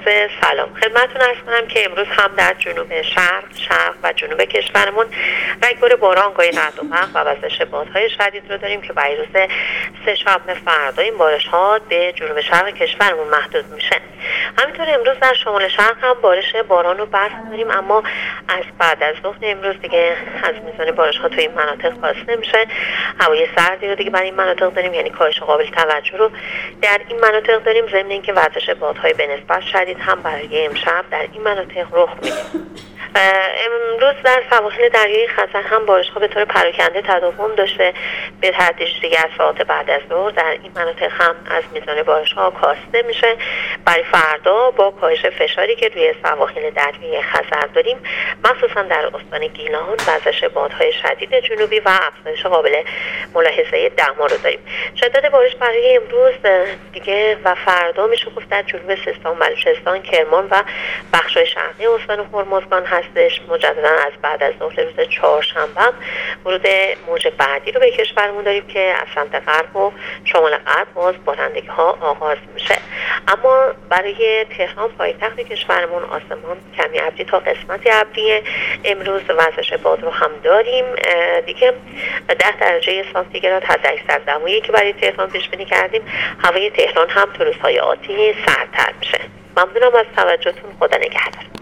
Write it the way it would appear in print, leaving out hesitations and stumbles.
سلام خدمتتون عرض کنم که امروز هم در جنوب شرق و جنوب کشورمون رگبار باران گاهی رعد و برق و وزش بادهای شدید رو داریم که برای روز سه‌شنبه فردا این بارش ها به جنوب شرق کشورمون محدود میشه. همینطور امروز در شمال شرق هم بارش باران و برف داریم، اما از بعد از ظهر امروز دیگه از میزان بارش ها توی این مناطق کاسته نمیشه. هوای سردی رو دیگه برای این مناطق داریم، یعنی کاهش قابل توجه رو در این مناطق داریم، ضمن اینکه وزش بادهای به نسبت شدید هم برای امشب در این مناطق رخ میده. امروز در سواحل دریای خزر هم بارش ها به طور پراکنده تداوم داشته. به تدریج دیگه از ساعات بعد از ظهر در این مناطق هم از میزان بارش ها کاسته میشه. برای فردا با کاهش فشاری که روی سواحل دریای خزر داریم، مخصوصا در استان گیلان، وزش بادهای شدید جنوبی و افزایش قابل ملاحظه دما رو داریم. شدت بارش برای امروز دیگه و فردا میشه گفت در جنوب سیستان، بلوچستان، کرمان و بخش‌های شرقی استان هرمزگان هستش. مجددا از بعد از ظهر روز چهارشنبه ورود موج بعدی رو به کشورمون داریم که از سمت غرب و شمال غرب باز بارندگی ها آغاز میشه. اما برای تهران پایتخت کشورمون آسمان کمی ابری تا قسمتی ابری. امروز وزش باد رو هم داریم دیگه 10 درجه سانتیگراد حد اکثر دمایی که برای تهران پیش بینی کردیم. هوای تهران هم تو روزهای آتی سردتر میشه. ممنونم از توجهتون. خدا نگهدار.